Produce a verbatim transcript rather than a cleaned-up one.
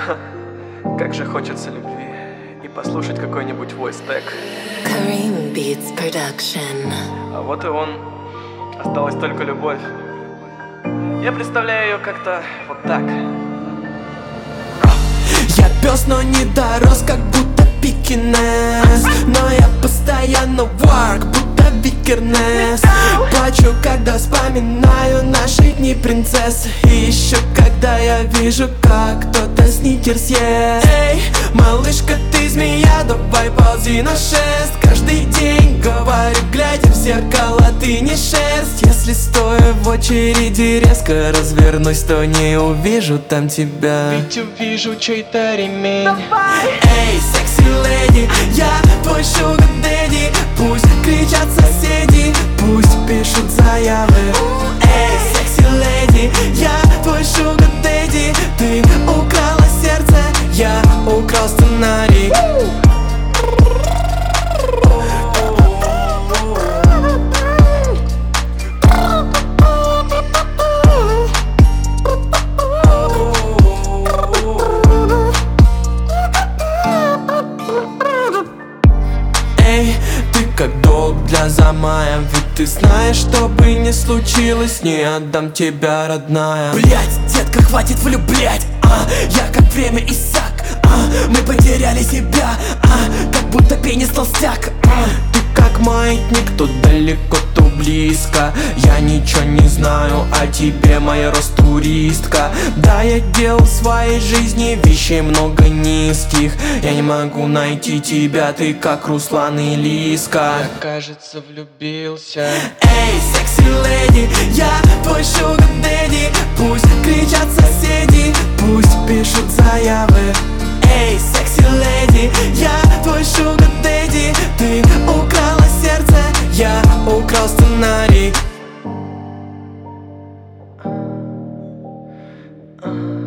Как же хочется любви и послушать какой-нибудь voice tag. Kareem Beats Production. А вот и он. Осталась только любовь. Я представляю ее как-то вот так. Я пес, но не дорос, как будто пекинес. Но я постоянно work, будто викернес. Плачу, когда вспоминаю наши дни принцесс. И еще когда я вижу, как кто-то сникерс ест. Эй, малышка, ты змея, давай ползи на шест. Каждый день говорю, глядя в зеркало, ты не шерсть. Если стоя в очереди резко развернусь, то не увижу там тебя, ведь увижу чей-то ремень. Эй, секси леди, я твой шугар дэдди. Пусть кричат соседи, пусть пишут заявы. Эй, секси леди, я твой шугар дэдди. Ты украла сердце, я украл сценарий. Эй, ты как долг для замая, ведь ты знаешь, что бы ни случилось, не отдам тебя, родная. Блять, детка, хватит влюблять, а, я как время иссяк, а, мы потеряли себя, а, как будто пенис толстяк, а. Ты как маятник, то далеко, то близко. Я ничего не знаю о тебе, моя Ростуристка. Да, я делал в своей жизни вещей много низких. Я не могу найти тебя, ты как Руслан и Лиска. Я, кажется, влюбился. Эй, секси леди, я твой шугар дэдди. Пусть кричат соседи, пусть пишут заявы. Эй, секси леди, я твой шугар дэдди. Ты украла сердце, я украл сценарий.